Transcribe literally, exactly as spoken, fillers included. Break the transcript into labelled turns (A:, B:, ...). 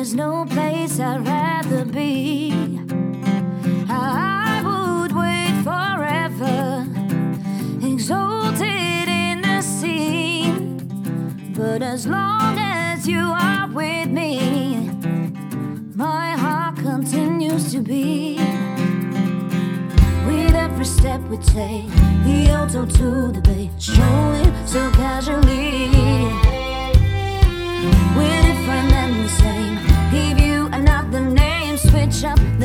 A: There's no place I'd rather be. I would wait forever, exalted in the scene. But as long as you are with me, my heart continues to beat. With every step we take, the auto to the bay, strolling so casually. We're different and the same. Give you another name, switch up